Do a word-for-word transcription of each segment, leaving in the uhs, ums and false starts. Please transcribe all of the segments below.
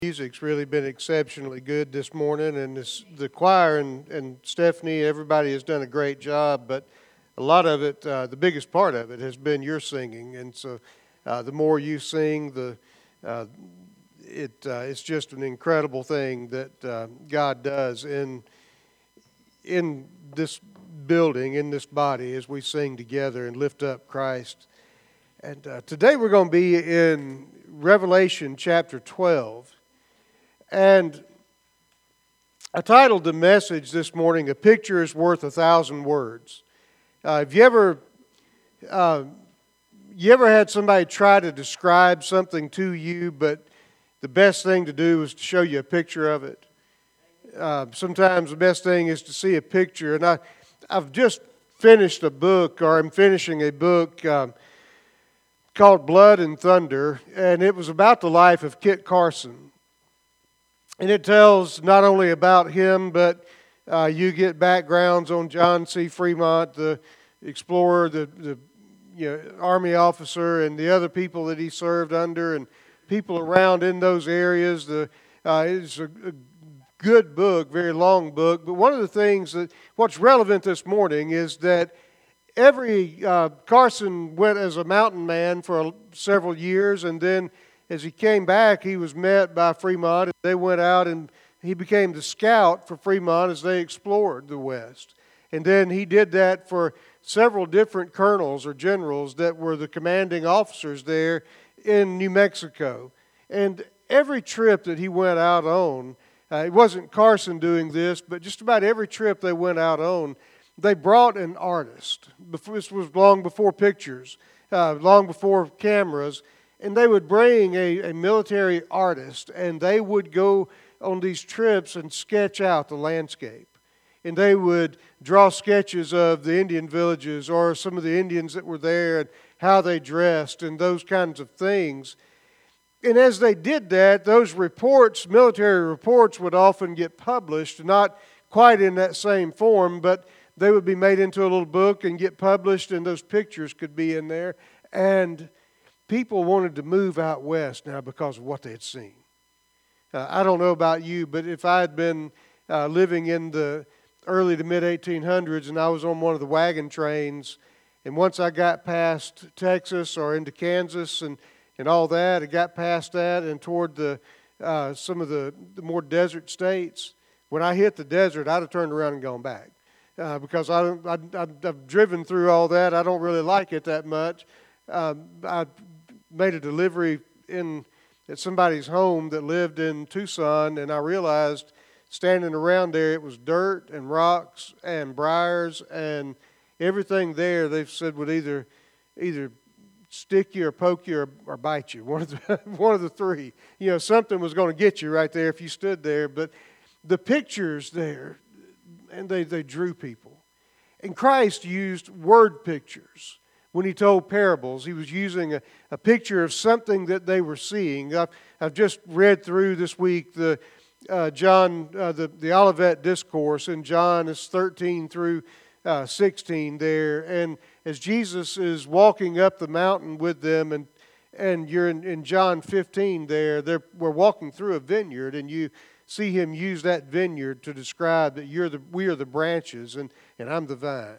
Music's really been exceptionally good this morning, and this, the choir and, and Stephanie, everybody has done a great job, but a lot of it, uh, the biggest part of it has been your singing, and so uh, the more you sing, the uh, it uh, it's just an incredible thing that uh, God does in in this building, in this body, as we sing together and lift up Christ. And uh, today we're going to be in Revelation chapter twelve. And I titled the message this morning, "A Picture is Worth a Thousand Words." Uh, have you ever, uh, you ever had somebody try to describe something to you, but the best thing to do is to show you a picture of it? Uh, sometimes the best thing is to see a picture. And I, I've just finished a book, or I'm finishing a book um, called Blood and Thunder, and it was about the life of Kit Carson. And it tells not only about him, but uh, you get backgrounds on John C. Fremont, the explorer, the, the you know, Army officer, and the other people that he served under, and people around in those areas. The uh, it's a, a good book, very long book. But one of the things that what's relevant this morning is that every uh, Carson went as a mountain man for a, several years, and then as he came back, he was met by Fremont, and they went out and he became the scout for Fremont as they explored the West. And then he did that for several different colonels or generals that were the commanding officers there in New Mexico. And every trip that he went out on, uh, it wasn't Carson doing this, but just about every trip they went out on, they brought an artist. This was long before pictures, uh, long before cameras. And they would bring a, a military artist, and they would go on these trips and sketch out the landscape. And they would draw sketches of the Indian villages or some of the Indians that were there and how they dressed and those kinds of things. And as they did that, those reports, military reports, would often get published, not quite in that same form, but they would be made into a little book and get published, and those pictures could be in there. And people wanted to move out west now because of what they had seen. Uh, I don't know about you, but if I had been uh, living in the early to mid eighteen hundreds and I was on one of the wagon trains, and once I got past Texas or into Kansas and, and all that, I got past that and toward the uh, some of the, the more desert states, when I hit the desert, I'd have turned around and gone back. Uh, because I, I, I, I've driven through all that. I don't really like it that much. Um, I made a delivery in at somebody's home that lived in Tucson, and I realized standing around there it was dirt and rocks and briars and everything there they've said would either either stick you or poke you or, or bite you, one of the one of the three. You know, something was going to get you right there if you stood there. But the pictures there, and they, they drew people. And Christ used word pictures. When he told parables, he was using a, a picture of something that they were seeing. I've, I've just read through this week the uh, John, uh, the, the Olivet Discourse, and John is thirteen through uh, sixteen there. And as Jesus is walking up the mountain with them, and and you're in, in John fifteen there, they're, we're walking through a vineyard, and you see him use that vineyard to describe that you're the we are the branches, and, and I'm the vine.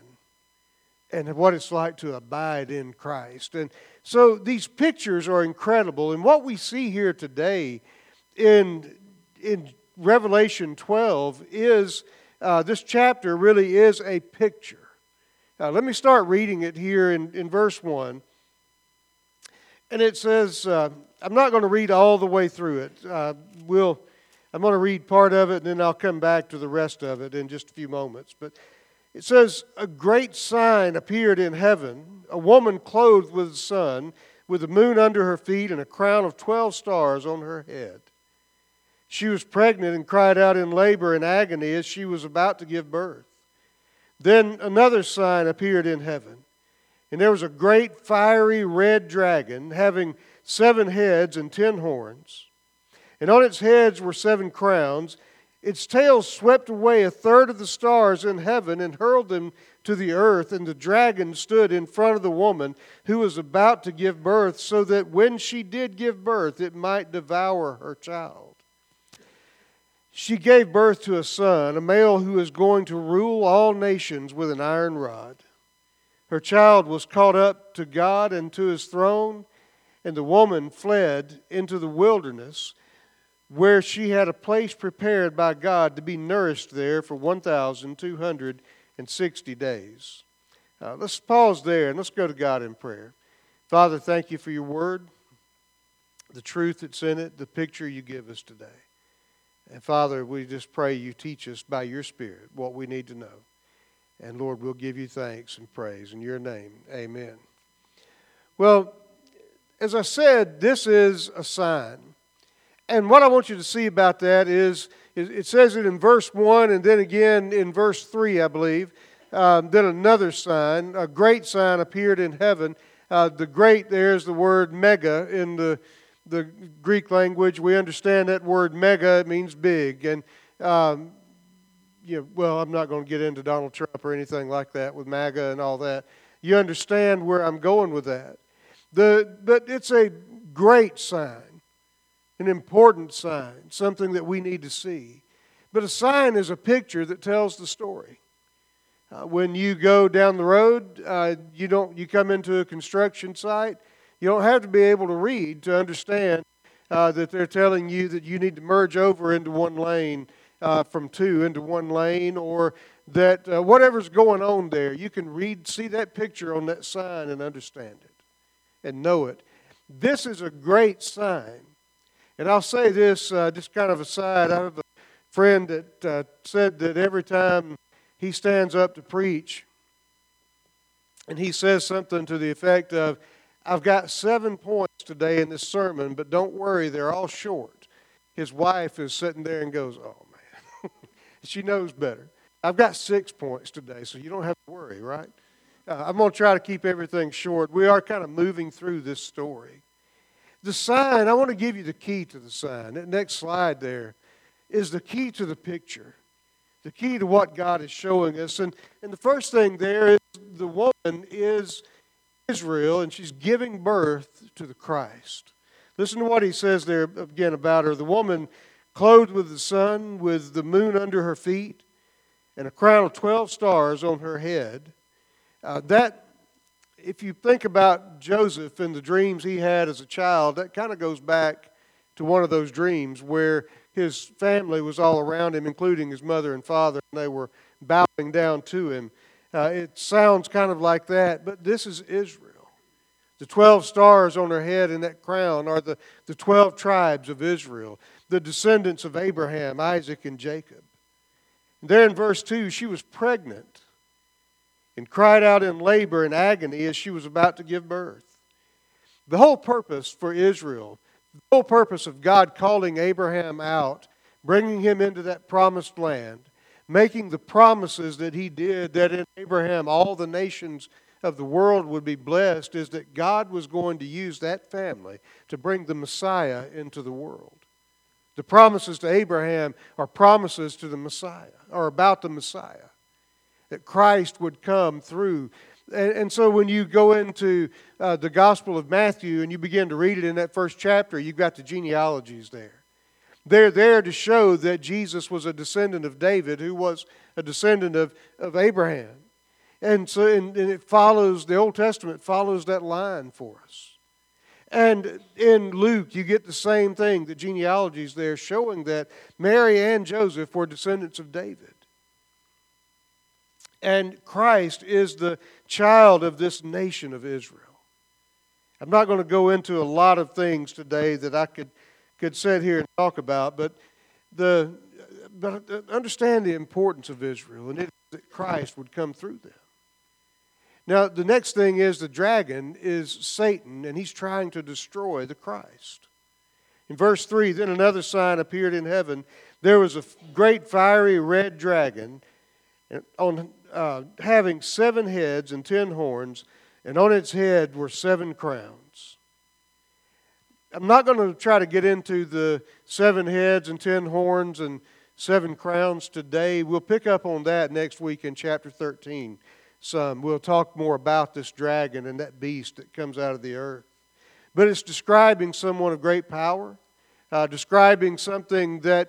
And what it's like to abide in Christ. And so these pictures are incredible. And what we see here today in, in Revelation twelve is, uh, this chapter really is a picture. Uh, let me start reading it here in, in verse one. And it says, uh, I'm not going to read all the way through it. Uh, we'll, I'm going to read part of it, and then I'll come back to the rest of it in just a few moments. But it says, a great sign appeared in heaven, a woman clothed with the sun, with the moon under her feet and a crown of twelve stars on her head. She was pregnant and cried out in labor and agony as she was about to give birth. Then another sign appeared in heaven, and there was a great fiery red dragon having seven heads and ten horns. And on its heads were seven crowns. Its tail swept away a third of the stars in heaven and hurled them to the earth, and the dragon stood in front of the woman who was about to give birth, so that when she did give birth, it might devour her child. She gave birth to a son, a male who is going to rule all nations with an iron rod. Her child was caught up to God and to his throne, and the woman fled into the wilderness, where she had a place prepared by God to be nourished there for one thousand two hundred sixty days. Uh, let's pause there and let's go to God in prayer. Father, thank you for your word, the truth that's in it, the picture you give us today. And Father, we just pray you teach us by your Spirit what we need to know. And Lord, we'll give you thanks and praise in your name. Amen. Well, as I said, this is a sign. And what I want you to see about that is, it says it in verse one and then again in verse three, I believe. Um, then another sign, a great sign appeared in heaven. Uh, the great there is the word mega in the the Greek language. We understand that word mega, it means big. And, um, you know, well, I'm not going to get into Donald Trump or anything like that with MAGA and all that. You understand where I'm going with that. The, but it's a great sign, an important sign, something that we need to see. But a sign is a picture that tells the story. Uh, when you go down the road, uh, you don't. You come into a construction site, you don't have to be able to read to understand uh, that they're telling you that you need to merge over into one lane uh, from two into one lane, or that uh, whatever's going on there, you can read, see that picture on that sign and understand it and know it. This is a great sign. And I'll say this, uh, just kind of aside, I have a friend that uh, said that every time he stands up to preach and he says something to the effect of, I've got seven points today in this sermon, but don't worry, they're all short. His wife is sitting there and goes, oh, man. She knows better. I've got six points today, so you don't have to worry, right? Uh, I'm going to try to keep everything short. We are kind of moving through this story. The sign, I want to give you the key to the sign. That next slide there is the key to the picture, the key to what God is showing us. And, and the first thing there is the woman is Israel, and she's giving birth to the Christ. Listen to what he says there again about her. The woman clothed with the sun, with the moon under her feet, and a crown of twelve stars on her head. Uh, that, if you think about Joseph and the dreams he had as a child, that kind of goes back to one of those dreams where his family was all around him, including his mother and father, and they were bowing down to him. Uh, it sounds kind of like that, but this is Israel. The twelve stars on her head and that crown are the, the twelve tribes of Israel, the descendants of Abraham, Isaac, and Jacob. And there in verse two, she was pregnant and cried out in labor and agony as she was about to give birth. The whole purpose for Israel, the whole purpose of God calling Abraham out, bringing him into that promised land, making the promises that he did, that in Abraham all the nations of the world would be blessed, is that God was going to use that family to bring the Messiah into the world. The promises to Abraham are promises to the Messiah, or about the Messiah, that Christ would come through. And, and so when you go into uh, the Gospel of Matthew and you begin to read it in that first chapter, you've got the genealogies there. They're there to show that Jesus was a descendant of David, who was a descendant of, of Abraham. And so and, and it follows, the Old Testament follows that line for us. And in Luke, you get the same thing, the genealogies there showing that Mary and Joseph were descendants of David. And Christ is the child of this nation of Israel. I'm not going to go into a lot of things today that I could could sit here and talk about, but the but understand the importance of Israel, and it is that Christ would come through them. Now, the next thing is the dragon is Satan, and he's trying to destroy the Christ. In verse three, then another sign appeared in heaven. There was a great fiery red dragon on uh, having seven heads and ten horns, and on its head were seven crowns. I'm not going to try to get into the seven heads and ten horns and seven crowns today. We'll pick up on that next week in chapter thirteen. Some. We'll talk more about this dragon and that beast that comes out of the earth. But it's describing someone of great power, uh, describing something that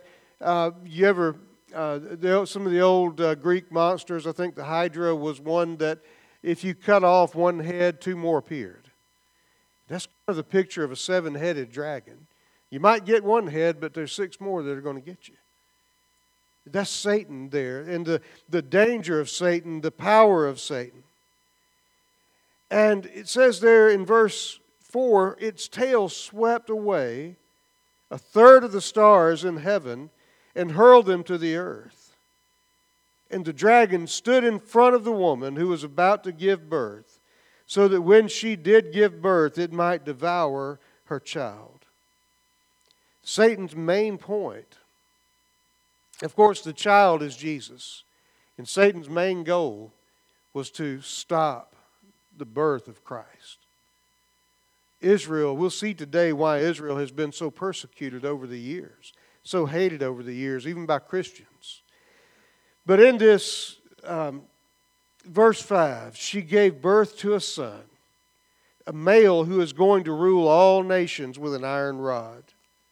Uh, you ever, uh, the, some of the old uh, Greek monsters, I think the Hydra was one that if you cut off one head, two more appeared. That's kind of the picture of a seven-headed dragon. You might get one head, but there's six more that are going to get you. That's Satan there, and the, the danger of Satan, the power of Satan. And it says there in verse four, its tail swept away a third of the stars in heaven and hurled them to the earth. And the dragon stood in front of the woman who was about to give birth, so that when she did give birth, it might devour her child. Satan's main point, of course, the child is Jesus. And Satan's main goal was to stop the birth of Christ. Israel, we'll see today why Israel has been so persecuted over the years, so hated over the years, even by Christians. But in this um, verse five, she gave birth to a son, a male who is going to rule all nations with an iron rod.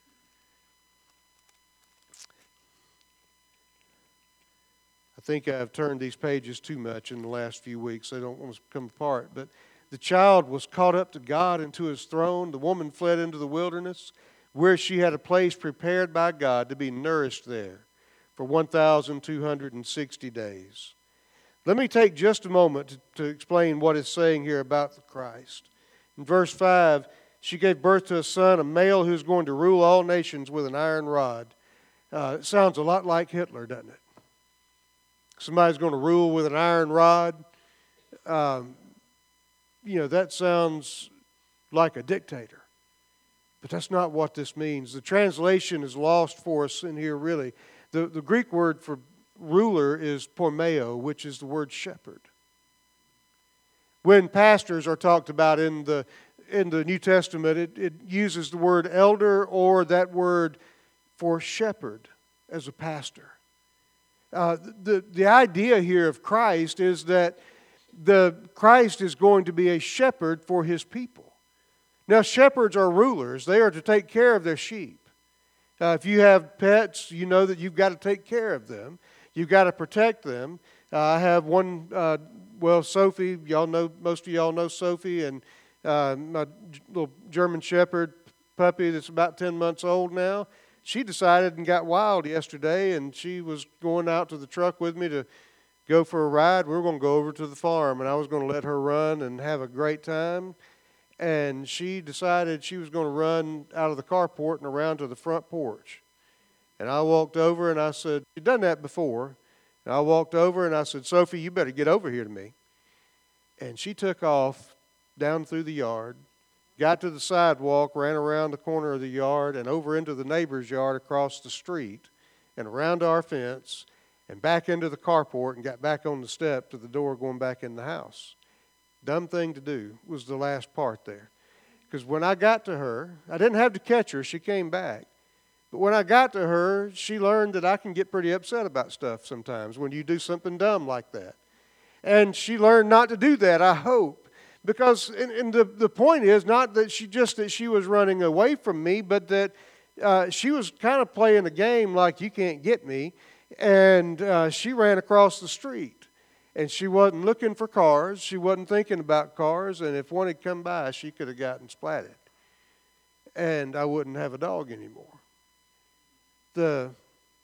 I think I've turned these pages too much in the last few weeks. They don't want to come apart. But the child was caught up to God and to his throne. The woman fled into the wilderness, where she had a place prepared by God to be nourished there for one thousand two hundred sixty days. Let me take just a moment to, to explain what it's saying here about the Christ. In verse five, she gave birth to a son, a male who's going to rule all nations with an iron rod. Uh, it sounds a lot like Hitler, doesn't it? Somebody's going to rule with an iron rod. Um, you know, that sounds like a dictator. But that's not what this means. The translation is lost for us in here, really. The, the Greek word for ruler is pormeo, which is the word shepherd. When pastors are talked about in the, in the New Testament, it, it uses the word elder or that word for shepherd as a pastor. Uh, the, the idea here of Christ is that the Christ is going to be a shepherd for his people. Now, shepherds are rulers. They are to take care of their sheep. Uh, if you have pets, you know that you've got to take care of them. You've got to protect them. Uh, I have one, uh, well, Sophie, y'all know, most of y'all know Sophie, and uh, my little German shepherd puppy that's about ten months old now. She decided and got wild yesterday, and she was going out to the truck with me to go for a ride. We were going to go over to the farm, and I was going to let her run and have a great time. And she decided she was going to run out of the carport and around to the front porch. And I walked over, and I said, "You've done that before." And I walked over, and I said, "Sophie, you better get over here to me." And she took off down through the yard, got to the sidewalk, ran around the corner of the yard and over into the neighbor's yard across the street and around our fence and back into the carport and got back on the step to the door going back in the house. Dumb thing to do was the last part there. Because when I got to her, I didn't have to catch her. She came back. But when I got to her, she learned that I can get pretty upset about stuff sometimes when you do something dumb like that. And she learned not to do that, I hope. Because, and, and the, the point is not that she just that she was running away from me, but that uh, she was kind of playing a game like you can't get me, and uh, she ran across the street. And she wasn't looking for cars, she wasn't thinking about cars, and if one had come by, she could have gotten splatted. And I wouldn't have a dog anymore. The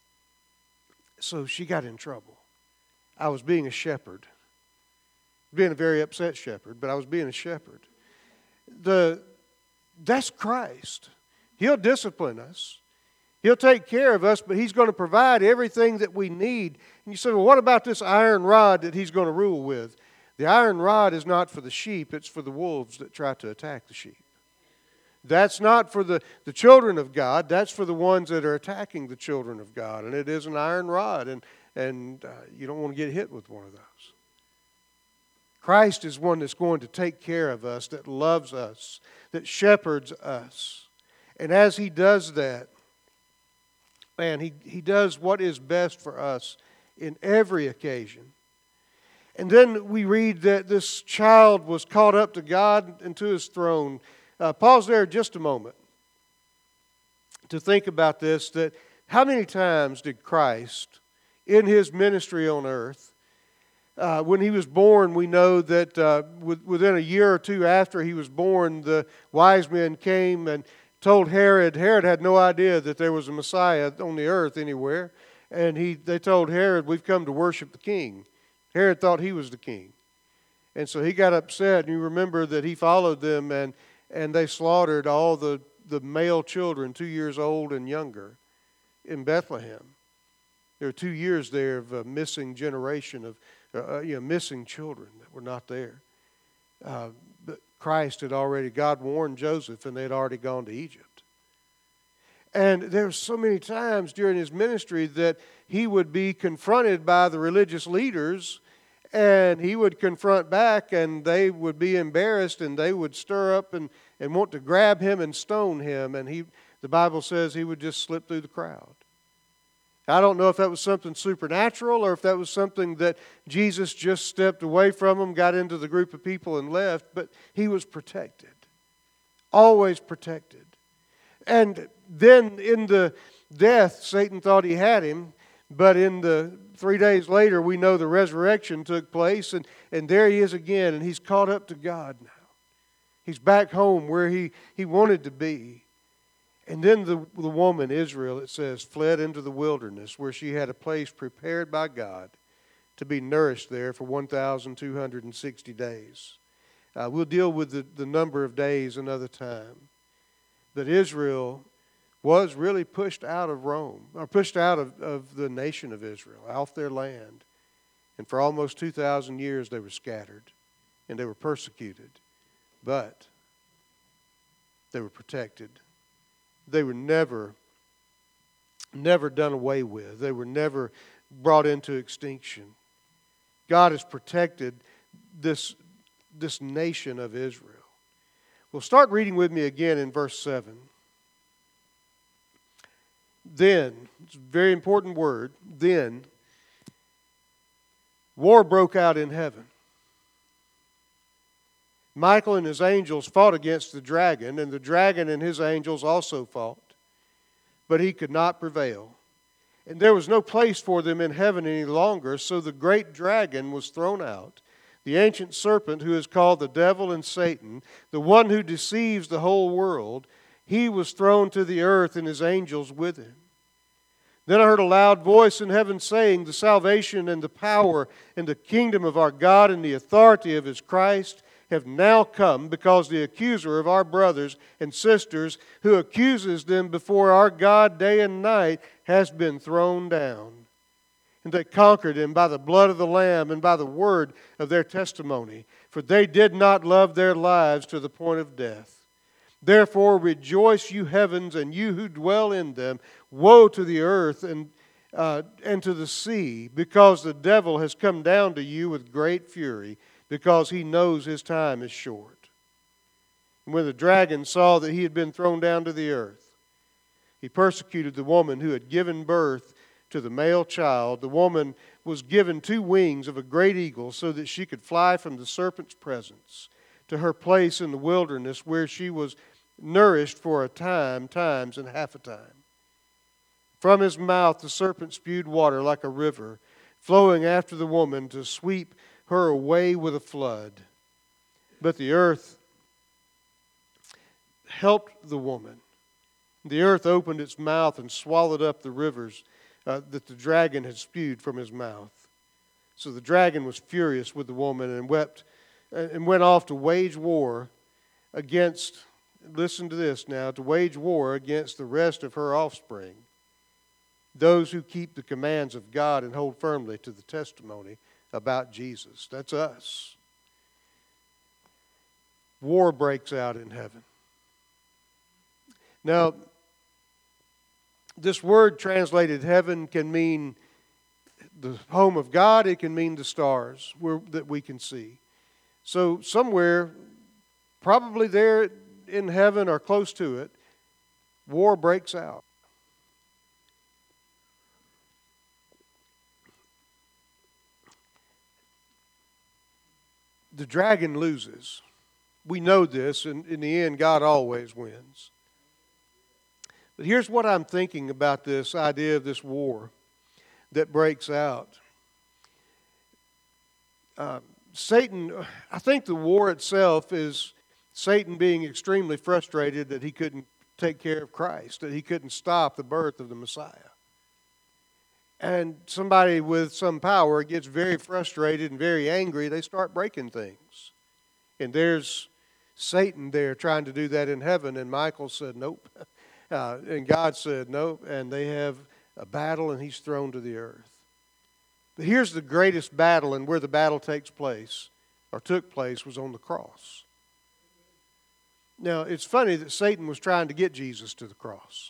so she got in trouble. I was being a shepherd. Being a very upset shepherd, but I was being a shepherd. The, that's Christ. He'll discipline us. He'll take care of us, but he's going to provide everything that we need. And you say, well, what about this iron rod that he's going to rule with? The iron rod is not for the sheep, it's for the wolves that try to attack the sheep. That's not for the, the children of God, that's for the ones that are attacking the children of God. And it is an iron rod, and, and uh, you don't want to get hit with one of those. Christ is one that's going to take care of us, that loves us, that shepherds us. And as he does that, man, he, he does what is best for us in every occasion. And then we read that this child was caught up to God and to his throne. Uh, pause there just a moment to think about this, that How many times did Christ, in his ministry on earth, uh, when he was born, we know that uh, within a year or two after he was born, the wise men came and told Herod. Herod had no idea that there was a Messiah on the earth anywhere. And he, they told Herod, we've come to worship the king. Herod thought he was the king. And so he got upset. And you remember that he followed them, and, and they slaughtered all the, the male children, two years old and younger, in Bethlehem. There were two years there of a missing generation of uh, you know, missing children that were not there. Uh, but Christ had already, God warned Joseph, and they had already gone to Egypt. And there were so many times during his ministry that he would be confronted by the religious leaders, and he would confront back, and they would be embarrassed, and they would stir up and, and want to grab him and stone him. And he, the Bible says he would just slip through the crowd. I don't know if that was something supernatural or if that was something that Jesus just stepped away from him, got into the group of people and left, but he was protected. Always protected. And then in the death, Satan thought he had him, but in the three days later, we know the resurrection took place, and, and there he is again, and he's caught up to God now. He's back home where he, he wanted to be. And then the, the woman, Israel, it says, fled into the wilderness where she had a place prepared by God to be nourished there for one thousand two hundred sixty days. Uh, we'll deal with the, the number of days another time. But Israel was really pushed out of Rome, or pushed out of, of the nation of Israel, off their land. And for almost two thousand years they were scattered and they were persecuted. But they were protected. They were never, never done away with. They were never brought into extinction. God has protected this, this nation of Israel. Well, start reading with me again in verse seven. Then, it's a very important word, then, war broke out in heaven. Michael and his angels fought against the dragon, and the dragon and his angels also fought, but he could not prevail. And there was no place for them in heaven any longer, so the great dragon was thrown out, the ancient serpent who is called the devil and Satan, the one who deceives the whole world. He was thrown to the earth, and his angels with him. Then I heard a loud voice in heaven saying, the salvation and the power and the kingdom of our God and the authority of his Christ have now come, because the accuser of our brothers and sisters, who accuses them before our God day and night, has been thrown down. And they conquered him by the blood of the Lamb and by the word of their testimony, for they did not love their lives to the point of death. Therefore rejoice, you heavens, and you who dwell in them. Woe to the earth and, uh, and to the sea, because the devil has come down to you with great fury, because he knows his time is short. And when the dragon saw that he had been thrown down to the earth, he persecuted the woman who had given birth to the male child. The woman was given two wings of a great eagle, so that she could fly from the serpent's presence to her place in the wilderness, where she was nourished for a time, times, and half a time. From his mouth the serpent spewed water like a river, flowing after the woman to sweep her away with a flood. But the earth helped the woman. The earth opened its mouth and swallowed up the rivers uh, that the dragon had spewed from his mouth. So the dragon was furious with the woman and wept and went off to wage war against, listen to this now, to wage war against the rest of her offspring, those who keep the commands of God and hold firmly to the testimony about Jesus. That's us. War breaks out in heaven. Now, this word translated heaven can mean the home of God. It can mean the stars where, that we can see. So somewhere, probably there in heaven or close to it, war breaks out. The dragon loses. We know this, and in the end, God always wins. But here's what I'm thinking about this idea of this war that breaks out. Uh, Satan, I think the war itself is Satan being extremely frustrated that he couldn't take care of Christ, that he couldn't stop the birth of the Messiah. And somebody with some power gets very frustrated and very angry. They start breaking things. And there's Satan there trying to do that in heaven. And Michael said, nope. Uh, and God said, nope. And they have a battle and he's thrown to the earth. But here's the greatest battle, and where the battle takes place, or took place, was on the cross. Now, it's funny that Satan was trying to get Jesus to the cross.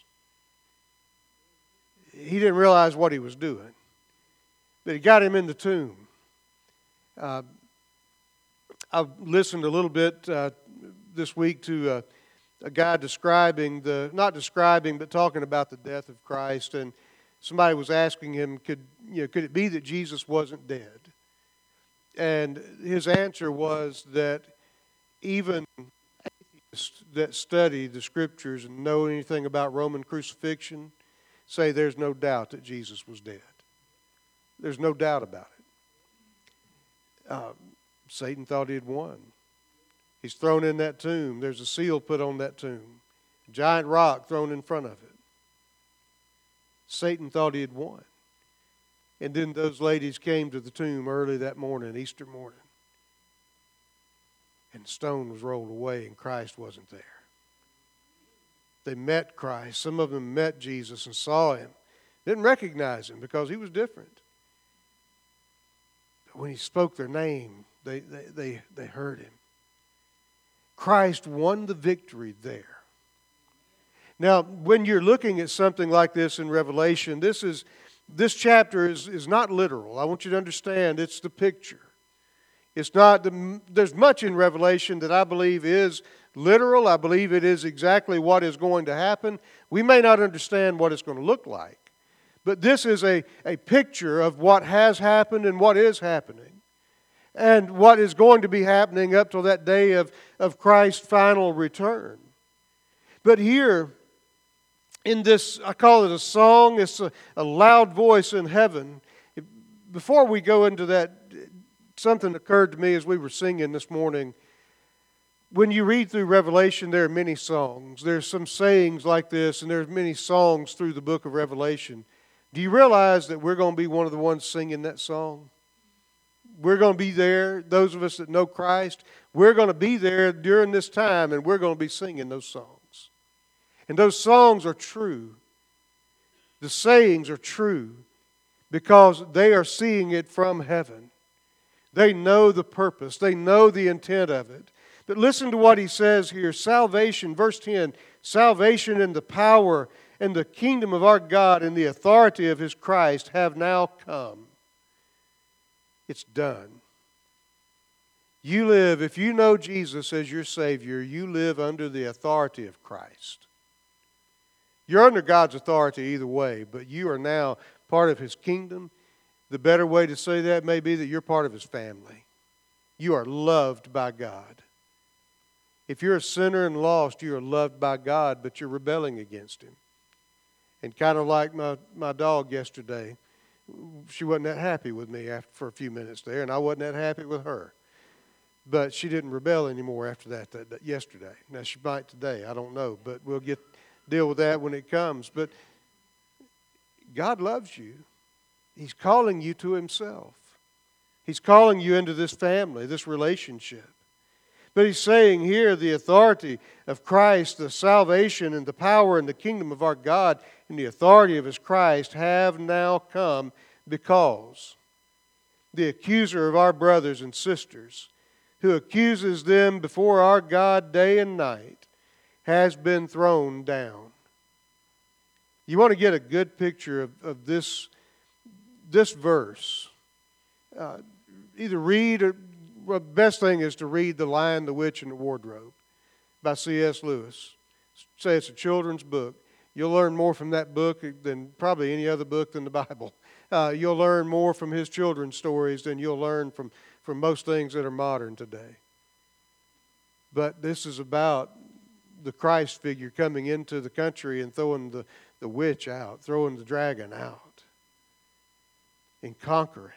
He didn't realize what he was doing. But he got him in the tomb. Uh, I've listened a little bit uh, this week to uh, a guy describing the, not describing, but talking about the death of Christ. And somebody was asking him, could, you know, could it be that Jesus wasn't dead? And his answer was that even atheists that study the Scriptures and know anything about Roman crucifixion say there's no doubt that Jesus was dead. There's no doubt about it. Uh, Satan thought he had won. He's thrown in that tomb. There's a seal put on that tomb. A giant rock thrown in front of it. Satan thought he had won. And then those ladies came to the tomb early that morning, Easter morning. And the stone was rolled away and Christ wasn't there. They met Christ. Some of them met Jesus and saw him. Didn't recognize him because he was different. But when he spoke their name, they, they, they, they heard him. Christ won the victory there. Now, when you're looking at something like this in Revelation, this is this chapter is, is not literal. I want you to understand it's the picture. It's not the, there's much in Revelation that I believe is literal. I believe it is exactly what is going to happen. We may not understand what it's going to look like, but this is a, a picture of what has happened and what is happening, and what is going to be happening up till that day of, of Christ's final return. But here, in this, I call it a song, it's a, a loud voice in heaven. Before we go into that, something occurred to me as we were singing this morning. When you read through Revelation, there are many songs. There's some sayings like this, and there's many songs through the book of Revelation. Do you realize that we're going to be one of the ones singing that song? We're going to be there, those of us that know Christ, we're going to be there during this time, and we're going to be singing those songs. And those songs are true. The sayings are true because they are seeing it from heaven. They know the purpose. They know the intent of it. But listen to what he says here. Salvation, verse ten, salvation and the power and the kingdom of our God and the authority of His Christ have now come. It's done. You live, if you know Jesus as your Savior, you live under the authority of Christ. You're under God's authority either way, but you are now part of His kingdom. The better way to say that may be that you're part of His family. You are loved by God. If you're a sinner and lost, you are loved by God, but you're rebelling against Him. And kind of like my, my dog yesterday, she wasn't that happy with me after, for a few minutes there, and I wasn't that happy with her. But she didn't rebel anymore after that, that, that yesterday. Now, she might today, I don't know, but we'll get deal with that when it comes. But God loves you. He's calling you to Himself. He's calling you into this family, this relationship. But He's saying here the authority of Christ, the salvation and the power and the kingdom of our God and the authority of His Christ have now come because the accuser of our brothers and sisters, who accuses them before our God day and night, has been thrown down. You want to get a good picture of, of this, this verse. Uh, either read, or well, the best thing is to read The Lion, the Witch, and the Wardrobe by C S Lewis. Say it's a children's book. You'll learn more from that book than probably any other book than the Bible. Uh, you'll learn more from his children's stories than you'll learn from, from most things that are modern today. But this is about the Christ figure coming into the country and throwing the, the witch out, throwing the dragon out, and conquering.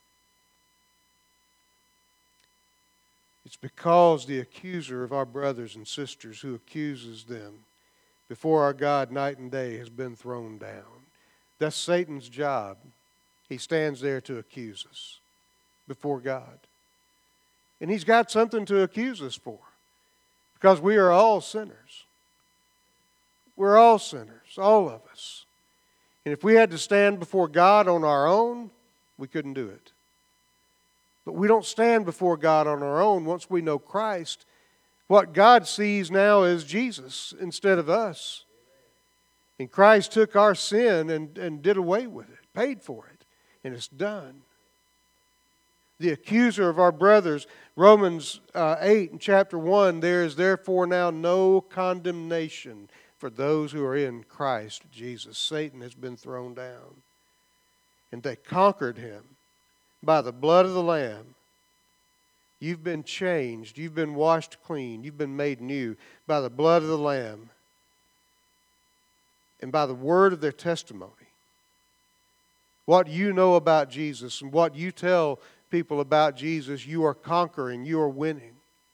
It's because the accuser of our brothers and sisters who accuses them before our God night and day has been thrown down. That's Satan's job. He stands there to accuse us before God. And he's got something to accuse us for, because we are all sinners. We're all sinners, all of us. And if we had to stand before God on our own, we couldn't do it. But we don't stand before God on our own once we know Christ. What God sees now is Jesus instead of us. And Christ took our sin and, and did away with it, paid for it, and it's done. The accuser of our brothers, Romans uh, eight and chapter one, there is therefore now no condemnation for those who are in Christ Jesus. Satan has been thrown down. And they conquered him by the blood of the Lamb. You've been changed. You've been washed clean. You've been made new by the blood of the Lamb and by the word of their testimony. What you know about Jesus and what you tell people about Jesus, you are conquering. You are winning.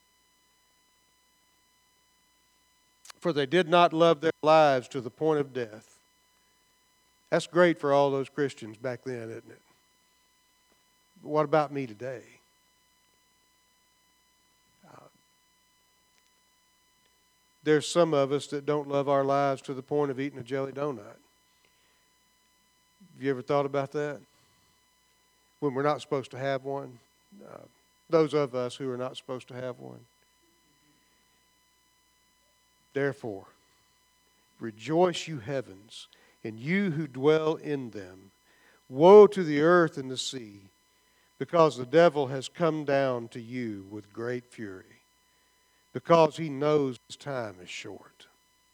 For they did not love their lives to the point of death. That's great for all those Christians back then, isn't it? But what about me today? Uh, there's some of us that don't love our lives to the point of eating a jelly donut. Have you ever thought about that? When we're not supposed to have one? Uh, those of us who are not supposed to have one. Therefore, rejoice, you heavens, and you who dwell in them. Woe to the earth and the sea, because the devil has come down to you with great fury, because he knows his time is short.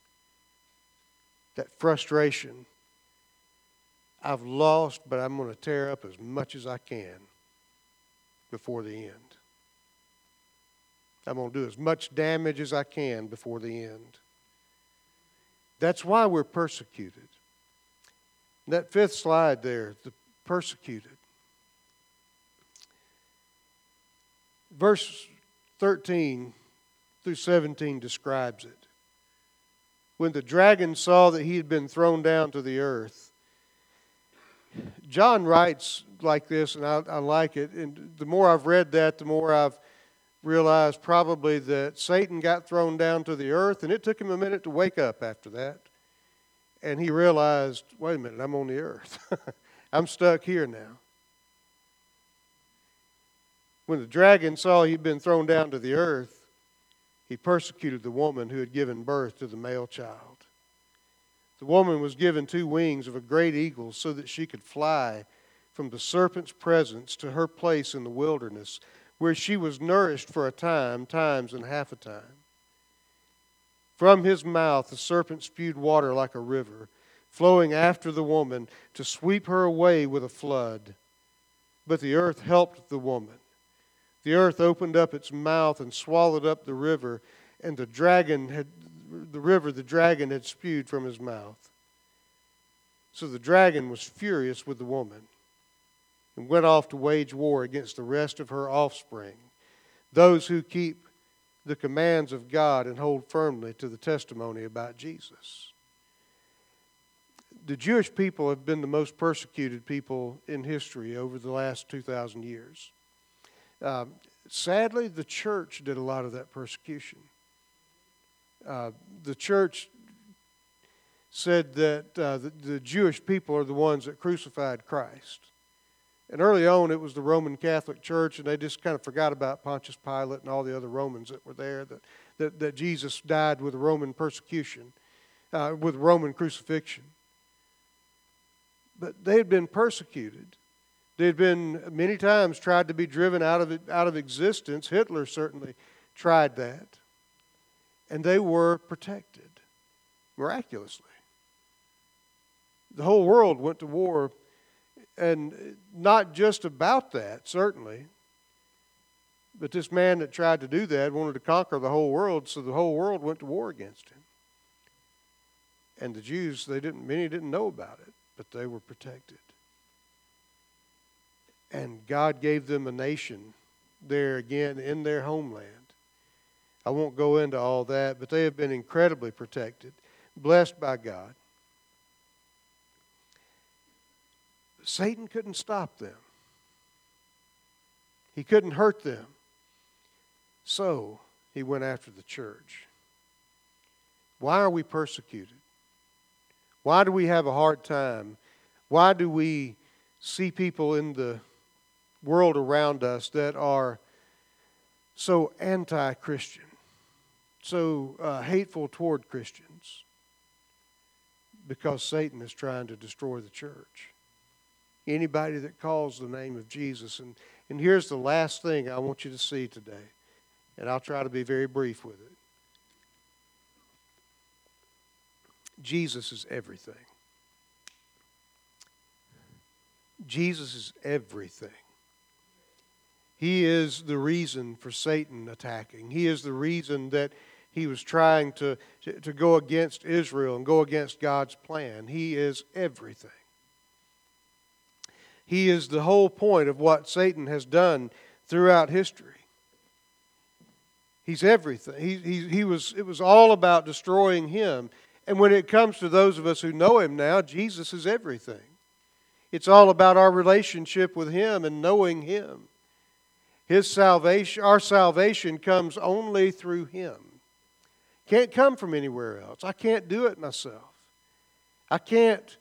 That frustration, I've lost, but I'm going to tear up as much as I can before the end. I'm going to do as much damage as I can before the end. That's why we're persecuted. That fifth slide there, the persecuted. Verse thirteen through seventeen describes it. When the dragon saw that he had been thrown down to the earth, John writes like this, and I, I like it. And the more I've read that, the more I've realized probably that Satan got thrown down to the earth, and it took him a minute to wake up after that. And he realized, wait a minute, I'm on the earth. I'm stuck here now. When the dragon saw he'd been thrown down to the earth, he persecuted the woman who had given birth to the male child. The woman was given two wings of a great eagle so that she could fly from the serpent's presence to her place in the wilderness, where she was nourished for a time, times and half a time. From his mouth the serpent spewed water like a river, flowing after the woman to sweep her away with a flood. But the earth helped the woman. The earth opened up its mouth and swallowed up the river, and the dragon had the river the dragon had spewed from his mouth. So the dragon was furious with the woman and went off to wage war against the rest of her offspring, those who keep the commands of God and hold firmly to the testimony about Jesus. The Jewish people have been the most persecuted people in history over the last two thousand years. Um, sadly, the church did a lot of that persecution. Uh, the church said that uh, the, the Jewish people are the ones that crucified Christ. And early on, it was the Roman Catholic Church, and they just kind of forgot about Pontius Pilate and all the other Romans that were there, that, that, that Jesus died with Roman persecution, uh, with Roman crucifixion. But they had been persecuted. They had been many times tried to be driven out of it, out of existence. Hitler certainly tried that. And they were protected miraculously. The whole world went to war, and not just about that, certainly, But this man that tried to do that wanted to conquer the whole world, so the whole world went to war against him. And the Jews, they didn't, many didn't know about it, but they were protected. And God gave them a nation there again in their homeland. I won't go into all that, but they have been incredibly protected, blessed by God. Satan couldn't stop them. He couldn't hurt them. So he went after the church. Why are we persecuted? Why do we have a hard time? Why do we see people in the world around us that are so anti-Christian, so uh, hateful toward Christians? Because Satan is trying to destroy the church. Anybody that calls the name of Jesus. And, and here's the last thing I want you to see today. And I'll try to be very brief with it. Jesus is everything. Jesus is everything. He is the reason for Satan attacking. He is the reason that he was trying to, to, to go against Israel and go against God's plan. He is everything. He is the whole point of what Satan has done throughout history. He's everything. He, he, he was, it was all about destroying him. And when it comes to those of us who know him now, Jesus is everything. It's all about our relationship with him and knowing him. His salvation, our salvation comes only through him. Can't come from anywhere else. I can't do it myself. I can't,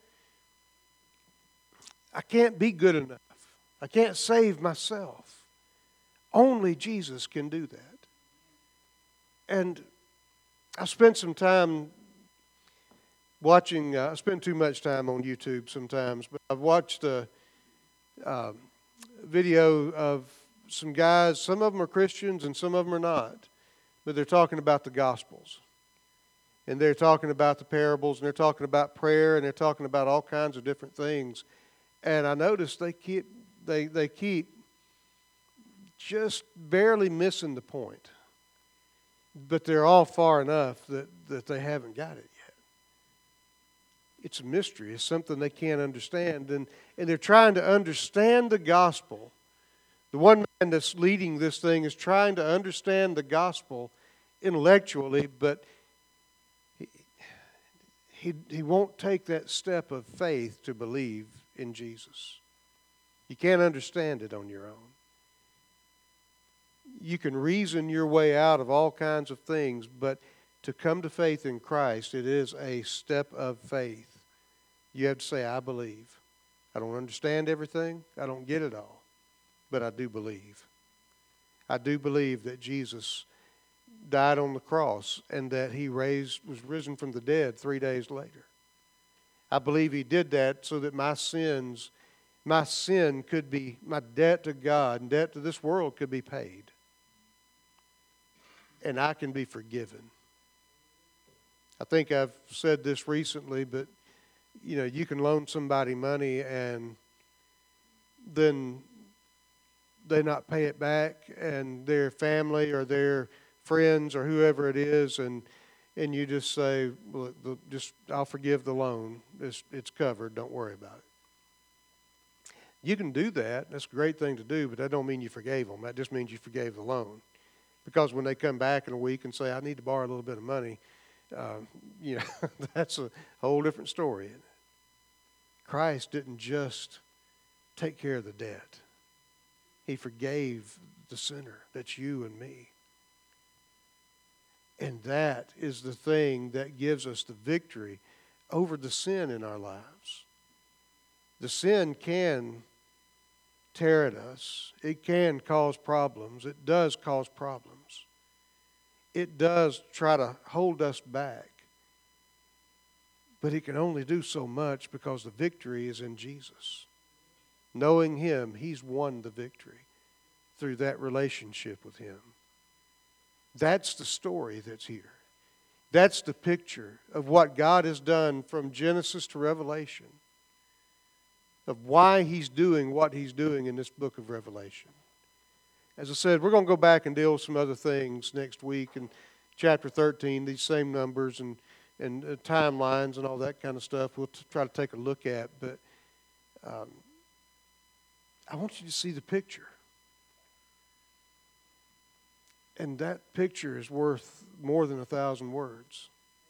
I can't be good enough. I can't save myself. Only Jesus can do that. And I spent some time watching, uh, I spend too much time on YouTube sometimes, but I've watched a, a video of some guys. Some of them are Christians and some of them are not, but they're talking about the Gospels. And they're talking about the parables, and they're talking about prayer, and they're talking about all kinds of different things. And I noticed they keep, they, they keep just barely missing the point. But they're all far enough that, that they haven't got it yet. It's a mystery. It's something they can't understand. And, and they're trying to understand the gospel. The one man that's leading this thing is trying to understand the gospel intellectually, but he, he, he won't take that step of faith to believe in Jesus. You can't understand it on your own. You can reason your way out of all kinds of things, but to come to faith in Christ, it is a step of faith. You have to say, I believe. I don't understand everything. I don't get it all. But I do believe. I do believe that Jesus died on the cross and that he raised, was risen from the dead three days later. I believe he did that so that my sins, my sin could be, my debt to God and debt to this world could be paid. And I can be forgiven. I think I've said this recently, but you know, you can loan somebody money and then they not pay it back, and their family or their friends or whoever it is, and and you just say, well, just I'll forgive the loan. It's it's covered. Don't worry about it. You can do that. That's a great thing to do, but that don't mean you forgave them. That just means you forgave the loan. Because when they come back in a week and say, I need to borrow a little bit of money, uh, you know, that's a whole different story. Isn't it? Christ didn't just take care of the debt. He forgave the sinner. That's you and me. And that is the thing that gives us the victory over the sin in our lives. The sin can tear at us. It can cause problems. It does cause problems. It does try to hold us back. But it can only do so much because the victory is in Jesus. Knowing him, he's won the victory through that relationship with him. That's the story that's here. That's the picture of what God has done from Genesis to Revelation, of why he's doing what he's doing in this book of Revelation. As I said, we're going to go back and deal with some other things next week in chapter thirteen, these same numbers and, and uh, timelines and all that kind of stuff we'll t- try to take a look at. But um, I want you to see the picture. And that picture is worth more than a thousand words.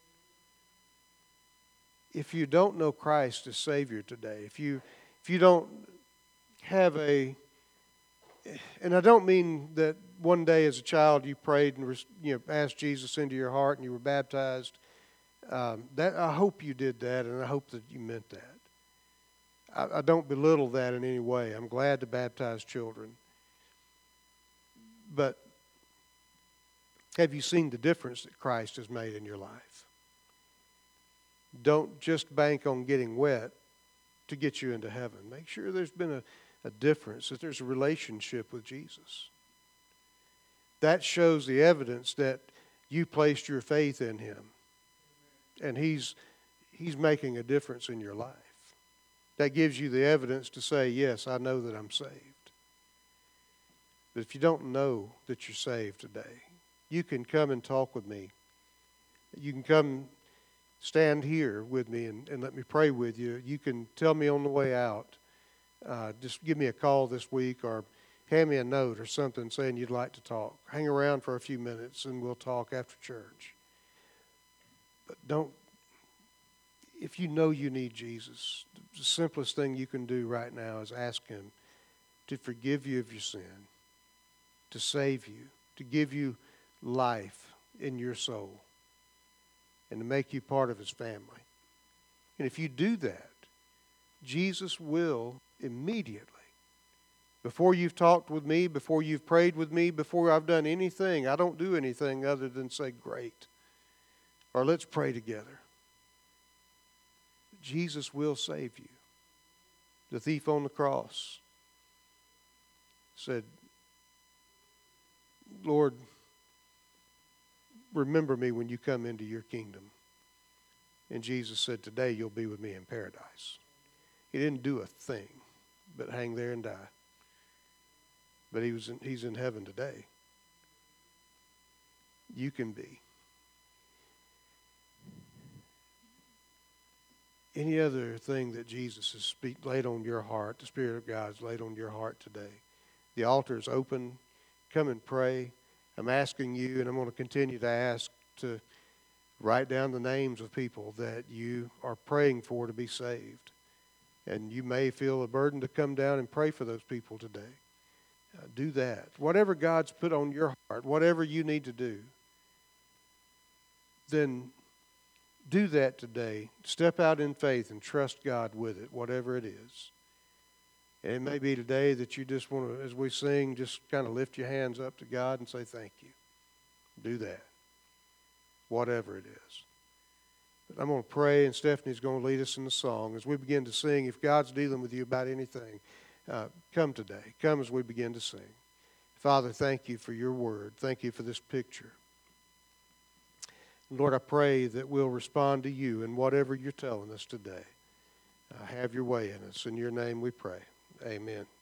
If you don't know Christ as Savior today, if you if you don't have a, and I don't mean that one day as a child you prayed and you know asked Jesus into your heart and you were baptized. Um, that I hope you did that, and I hope that you meant that. I, I don't belittle that in any way. I'm glad to baptize children, but have you seen the difference that Christ has made in your life? Don't just bank on getting wet to get you into heaven. Make sure there's been a, a difference, that there's a relationship with Jesus. That shows the evidence that you placed your faith in Him. And He's, he's making a difference in your life. That gives you the evidence to say, yes, I know that I'm saved. But if you don't know that you're saved today, you can come and talk with me. You can come stand here with me and, and let me pray with you. You can tell me on the way out. Uh, just give me a call this week or hand me a note or something saying you'd like to talk. Hang around for a few minutes and we'll talk after church. But don't, if you know you need Jesus, the simplest thing you can do right now is ask Him to forgive you of your sin, to save you, to give you life in your soul, and to make you part of His family. And if you do that, Jesus will immediately, before you've talked with me, before you've prayed with me, before I've done anything, I don't do anything other than say, great, or let's pray together. Jesus will save you. The thief on the cross said, Lord, remember me when you come into your kingdom. And Jesus said, today you'll be with me in paradise. He didn't do a thing but hang there and die. But he was in, he's in heaven today. You can be. Any other thing that Jesus has speak, laid on your heart, the Spirit of God has laid on your heart today. The altar is open. Come and pray. I'm asking you, and I'm going to continue to ask, to write down the names of people that you are praying for to be saved. And you may feel a burden to come down and pray for those people today. Uh, do that. Whatever God's put on your heart, whatever you need to do, then do that today. Step out in faith and trust God with it, whatever it is. And it may be today that you just want to, as we sing, just kind of lift your hands up to God and say thank you. Do that, whatever it is. But I'm going to pray, and Stephanie's going to lead us in the song. As we begin to sing, if God's dealing with you about anything, uh, come today. Come as we begin to sing. Father, thank you for your word. Thank you for this picture. Lord, I pray that we'll respond to you in whatever you're telling us today. Uh, have your way in us. In your name we pray. Amen.